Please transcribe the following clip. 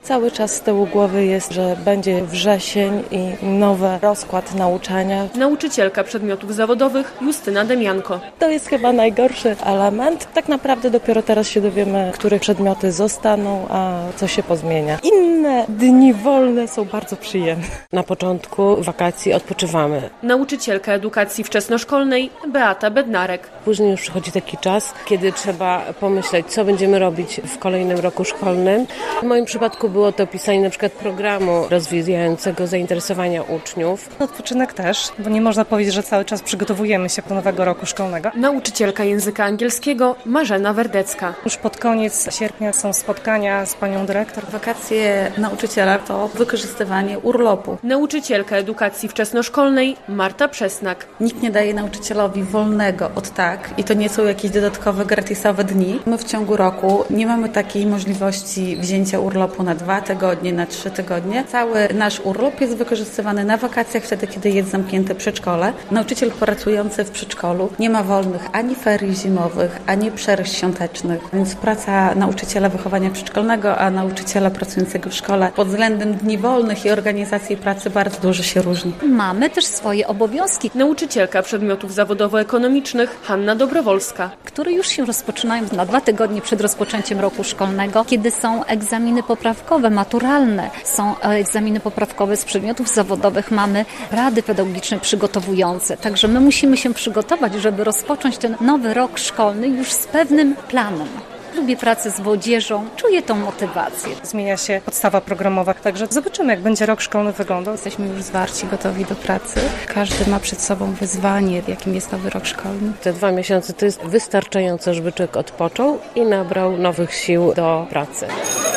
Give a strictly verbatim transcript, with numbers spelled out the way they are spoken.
Cały czas z tyłu głowy jest, że będzie wrzesień i nowy rozkład nauczania. Nauczycielka przedmiotów zawodowych Justyna Demianko. To jest chyba najgorszy element. Tak naprawdę dopiero teraz się dowiemy, które przedmioty zostaną, a co się pozmienia. Inne dni wolne są bardzo przyjemne. Na początku wakacji odpoczywamy. Nauczycielka edukacji wczesnoszkolnej Beata Bednarek. Później już przychodzi taki czas, kiedy trzeba pomyśleć, co będziemy robić w kolejnym roku szkolnym. W moim przypadku było to pisanie na przykład programu rozwijającego zainteresowania uczniów. Odpoczynek też, bo nie można powiedzieć, że cały czas przygotowujemy się do nowego roku szkolnego. Nauczycielka języka angielskiego Marzena Werdecka. Już pod koniec sierpnia są spotkania z panią dyrektor. Wakacje nauczyciela to wykorzystywanie urlopu. Nauczycielka edukacji wczesnoszkolnej Marta Przesnak. Nikt nie daje nauczycielowi wolnego od tak i to nie są jakieś dodatkowe, gratisowe dni. My w ciągu roku nie mamy takiej możliwości wzięcia urlopu na dwa tygodnie, na trzy tygodnie. Cały nasz urlop jest wykorzystywany na wakacjach, wtedy kiedy jest zamknięte przedszkole. Nauczyciel pracujący w przedszkolu nie ma wolnych ani ferii zimowych, ani przerw świątecznych, więc praca nauczyciela wychowania przedszkolnego, a nauczyciela pracującego w szkole pod względem dni wolnych i organizacji pracy bardzo dużo się różni. Mamy też swoje obowiązki. Nauczycielka przedmiotów zawodowo-ekonomicznych Hanna Dobrowolska. Które już się rozpoczynają na dwa tygodnie przed rozpoczęciem roku szkolnego, kiedy są egzaminy poprawkowe, maturalne, są egzaminy poprawkowe z przedmiotów zawodowych, mamy rady pedagogiczne przygotowujące. Także my musimy się przygotować, żeby rozpocząć ten nowy rok szkolny już z pewnym planem. Lubię pracę z młodzieżą, czuję tą motywację. Zmienia się podstawa programowa, także zobaczymy, jak będzie rok szkolny wyglądał. Jesteśmy już zwarci, gotowi do pracy. Każdy ma przed sobą wyzwanie, jakim jest nowy rok szkolny. Te dwa miesiące to jest wystarczające, żeby człowiek odpoczął i nabrał nowych sił do pracy.